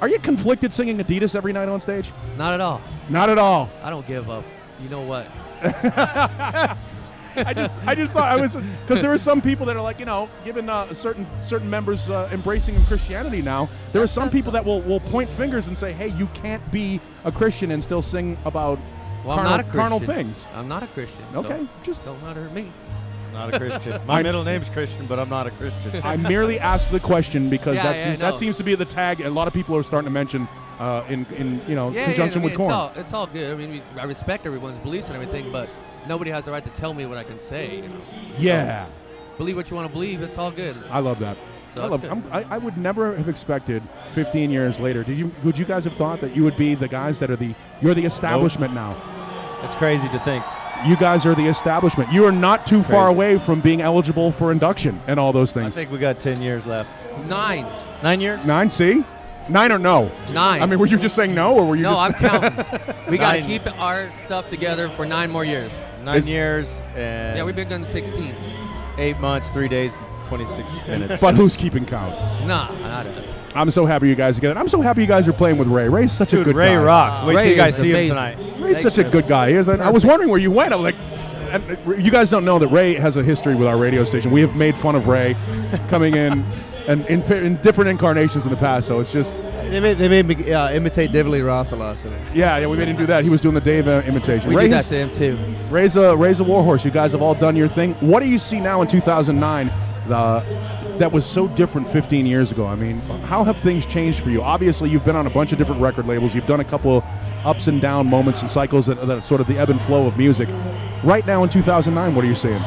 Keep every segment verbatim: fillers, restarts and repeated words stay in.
Are you conflicted singing Adidas every night on stage? Not at all. Not at all. I don't give up. You know what? I just, I just thought I was, because there are some people that are like, you know, given uh, certain certain members uh, embracing of Christianity now, there are some people that will, will point fingers and say, hey, you can't be a Christian and still sing about well, carnal, I'm not a carnal Christian. things. I'm not a Christian. Okay, so just don't matter to me. Not a Christian. My middle name's Christian, but I'm not a Christian. I merely asked the question because Yeah, that's, yeah, that no. seems to be the tag. A lot of people are starting to mention uh, in, in you know Yeah, conjunction yeah, I with mean, Korn. it's all, it's all good. I mean, we, I respect everyone's beliefs and everything, but nobody has the right to tell me what I can say. You know? Yeah. So, believe what you want to believe. It's all good. I love that. So I it's love. good. I'm, I, I would never have expected fifteen years later. Did you? Would you guys have thought that you would be the guys that are the? You're the establishment now. It's crazy to think. You guys are the establishment. You are not too far away from being eligible for induction and all those I things. think we got ten years left. Nine. Nine years? Nine. See, nine or no? Nine. I mean, were you just saying no, or were you? No, I'm just counting. We got to Nine. keep our stuff together for nine more years. Nine Is- years and Yeah, we've been done sixteen. eight months, three days, twenty-six minutes. But who's keeping count? Nah, not us. I'm so happy you guys are together. I'm so happy you guys are playing with Ray. Ray's such a Dude, good Ray guy. rocks. Wait Ray till you guys is see him amazing. tonight. Ray's Thanks, such a man. good guy. He is. I was wondering where you went. I was like, and you guys don't know that Ray has a history with our radio station. We have made fun of Ray coming in and in, in different incarnations in the past. So it's just, They made, they made me uh, imitate David Lee Roth a lot. So. yeah, yeah. We made him do that. He was doing the Dave uh, imitation. We Ray did that has- to him too. Ray's a Ray's a warhorse. You guys have all done your thing. What do you see now in two thousand nine? Uh, that was so different fifteen years ago. I mean, how have things changed for you? Obviously, you've been on a bunch of different record labels. You've done a couple of ups and down moments and cycles that, that are sort of the ebb and flow of music. Right now in two thousand nine, what are you seeing?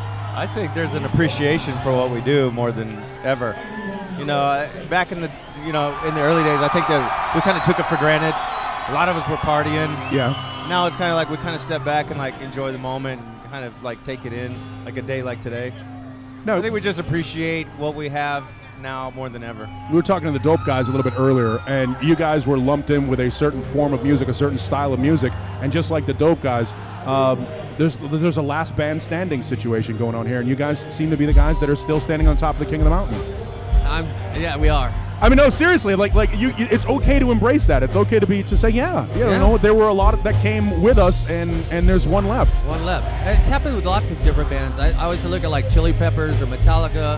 I think there's an appreciation for what we do more than ever. You know, uh, back in the, you know, in the early days, I think that we kind of took it for granted. A lot of us were partying. Yeah. Now it's kind of like we kind of step back and like enjoy the moment and kind of like take it in, like a day like today. No, I think we just appreciate what we have now more than ever. we were talking to the Dope guys a little bit earlier, and you guys were lumped in with a certain form of music, a certain style of music, and just like the Dope guys, um, there's there's a last band standing situation going on here, and you guys seem to be the guys that are still standing on top of the King of the Mountain. I'm, yeah, we are. I mean, no, seriously, like like you, you- it's okay to embrace that. It's okay to be to say, yeah, yeah, you Yeah. know, there were a lot of, that came with us, and and there's one left. One left. It's happened with lots of different bands. I, I always look at like Chili Peppers or Metallica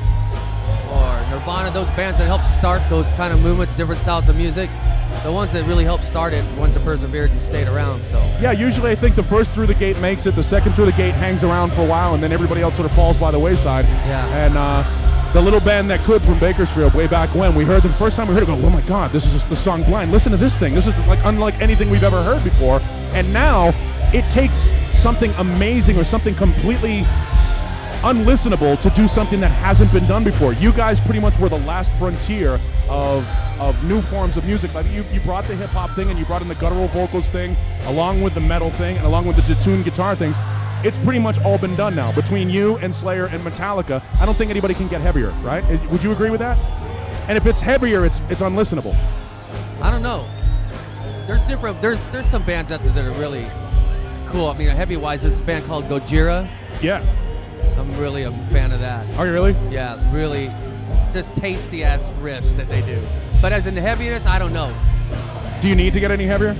or Nirvana, those bands that helped start those kind of movements, different styles of music. The ones that really helped start it, ones that persevered and stayed around. So Yeah, usually I think the first through the gate makes it, the second through the gate hangs around for a while, and then everybody else sort of falls by the wayside. Yeah. And uh, the little band that could from Bakersfield way back when, we heard the first time we heard it, go, oh my God, this is the song Blind. Listen to this thing. This is like unlike anything we've ever heard before. And now it takes something amazing or something completely unlistenable to do something that hasn't been done before. You guys pretty much were the last frontier of of new forms of music. Like you, you brought the hip hop thing and you brought in the guttural vocals thing, along with the metal thing and along with the detuned guitar things. It's pretty much all been done now. Between you and Slayer and Metallica, I don't think anybody can get heavier, right? Uh, Would you agree with that? And if it's heavier, it's it's unlistenable. I don't know. There's different. There's there's some bands out there that are really cool. I mean, heavy wise, there's a band called Gojira. Yeah. I'm really a fan of that. Are you really? Yeah, really, just tasty ass riffs that they do. But as in the heaviness, I don't know. Do you need to get any heavier?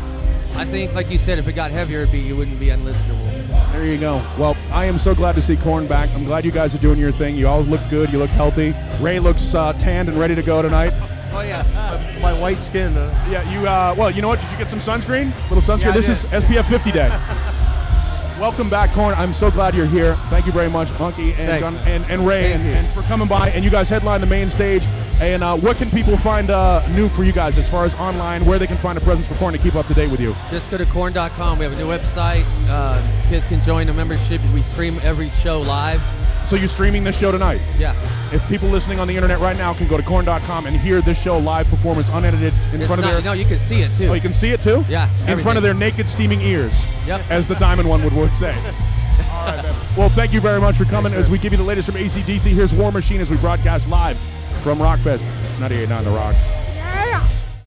I think, like you said, if it got heavier, it'd be, it wouldn't be unlistenable. There you go. Well, I am so glad to see Korn back. I'm glad you guys are doing your thing. You all look good. You look healthy. Ray looks uh, tanned and ready to go tonight. Oh yeah, my, my white skin. Uh, Yeah, you. Uh, well, you know what? Did you get some sunscreen? Little sunscreen. Yeah, I this did. is S P F fifty day. Welcome back, Korn. I'm so glad you're here. Thank you very much, Monkey and Thanks, John, man. and, and Ray, Thank and, you. and for coming by. And you guys headline the main stage. And uh, what can people find uh, new for you guys as far as online, where they can find a presence for Korn to keep up to date with you? Just go to corn dot com. We have a new website. Uh, kids can join the membership. We stream every show live. So you're streaming this show tonight. Yeah. If people listening on the internet right now can go to corn dot com and hear this show live performance unedited in It's front of not, their no, you can see it too. oh, you can see it too? Yeah, In front everything. of their naked steaming ears. Yep. As the Diamond One would, would say. All right, man. Well, thank you very much for coming. Thanks, as we give you the latest from A C D C, here's War Machine as we broadcast live from Rockfest. It's ninety-eight point nine The Rock.